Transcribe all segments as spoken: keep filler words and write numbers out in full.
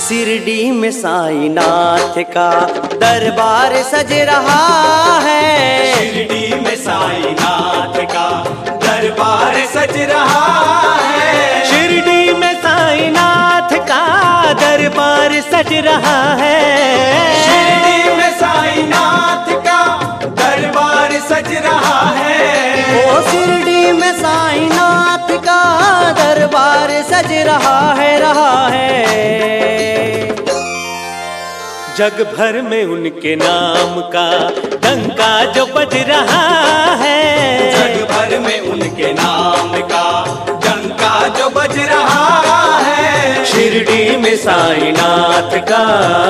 शिरडी में साईनाथ का दरबार सज रहा है। शिरडी में साईनाथ का दरबार सज रहा है। शिरडी में साईनाथ का दरबार सज रहा है। शिरडी में साईनाथ का दरबार सज रहा है। ओ शिरडी में साईनाथ का दरबार सज रहा है, रहा है। जग भर में उनके नाम का डंका जो बज रहा है। जग भर में उनके नाम का डंका जो बज रहा है। शिरडी में साईनाथ का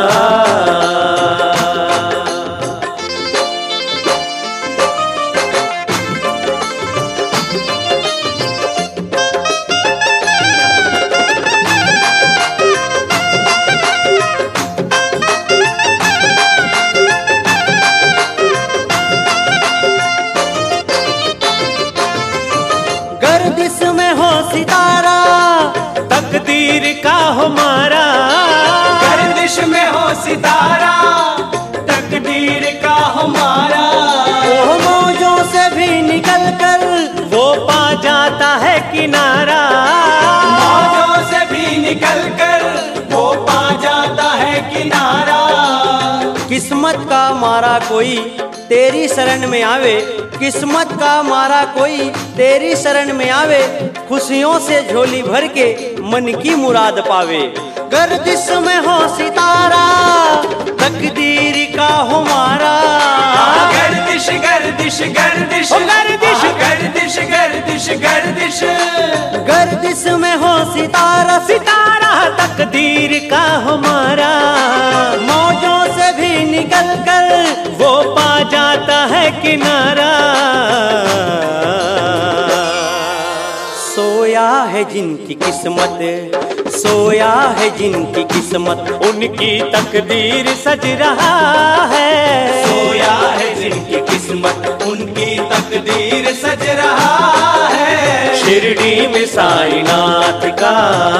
गर्दिश में हो सितारा तकदीर का हमारा। गर्दिश में हो सितारा तकदीर का हमारा। वो मौजों से भी निकल कर वो पा जाता है किनारा। मौजों से भी निकल कर वो पा जाता है किनारा। किस्मत का मारा कोई तेरी शरण में आवे। किस्मत का मारा कोई तेरी शरण में आवे। खुशियों से झोली भर के मन की मुराद पावे। गर्दिश में हो सितारा तकदीर का हमारा। गर्दिश गर्दिश गर्दिश गर्दिश गर्दिश गर्दिश गर्दिश गर्दिश में हो सितारा, सितारा तकदीर का हमारा। मौजों से भी निकल कर वो पा जाता है किनारा। सोया है जिनकी किस्मत, सोया है जिनकी किस्मत, उनकी तकदीर सज रहा है। सोया है जिनकी किस्मत उनकी तकदीर सज रहा है। शिरडी में साईनाथ का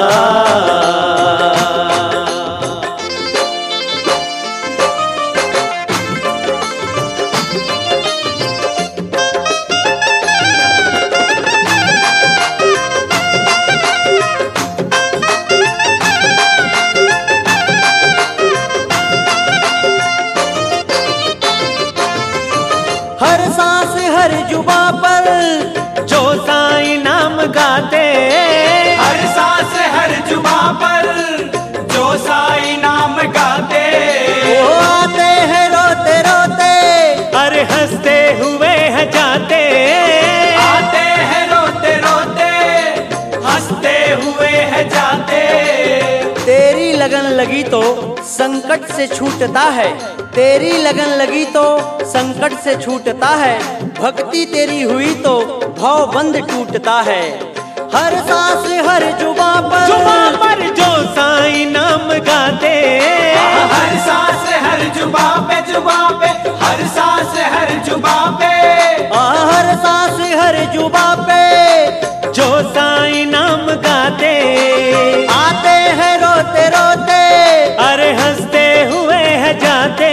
हर सांस हर जुबा पर जो साईं नाम गाते। हर सांस हर जुबा पर जो साईं नाम गाते। वो आते हैं रोते रोते, अरे हंसते हुए हैं जाते। आते हैं रोते रोते हंसते हुए हैं जाते। तेरी लगन लगी तो संकट से छूटता है। तेरी लगन लगी तो संकट से छूटता है। भक्ति तेरी हुई तो भाव बंद टूटता है। हर सांस हर जुबा पर, जुबा पर जो साईं नाम गाते। हर सांस हर जुबा पे जुबा पे हर सांस हर जुबा पे हर सांस हर जुबा पे जो साईं नाम गाते। आते हैं रोते रोते, अरे हंसते हुए हैं जाते।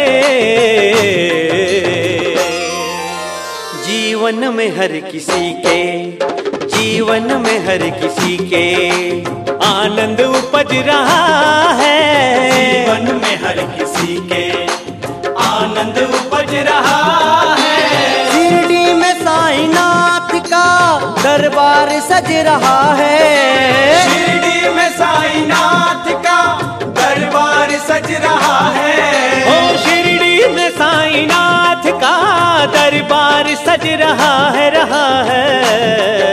जीवन में हर किसी के, जीवन में हर किसी के आनंद उपज रहा है। जीवन में हर किसी के आनंद उपज रहा है। शिरडी में साईनाथ का दरबार सज रहा है। शिरडी में साईनाथ का दरबार सज रहा है। ओ शिरडी में साईनाथ का दरबार सज रहा है, रहा है।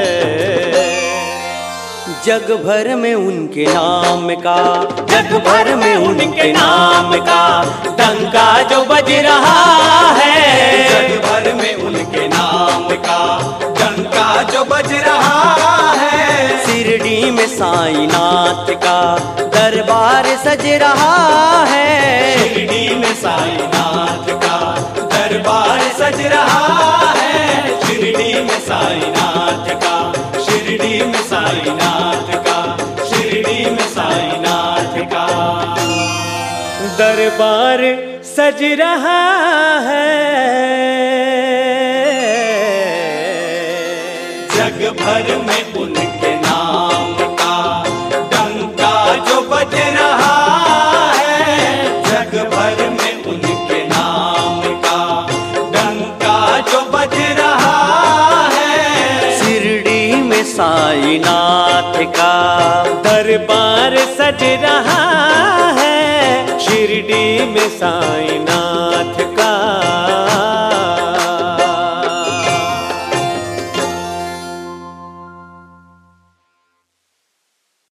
जग भर में उनके नाम का, जग भर में उनके नाम का डंका जो बज रहा है। जग भर में उनके नाम का डंका जो बज रहा है। शिरडी में साईनाथ का दरबार सज रहा है। शिरडी में साईनाथ का दरबार सज रहा है। शिरडी में साईनाथ का, शिरडी में साईनाथ का, शिरडी में साईनाथ का। दरबार सज रहा है, जग भर में उनके नाम का डंका जो बज रहा है, जग भर में उनके नाम का डंका जो बज रहा है। शिरडी में साईनाथ का दरबार सज रहा है, शिरडी में साईं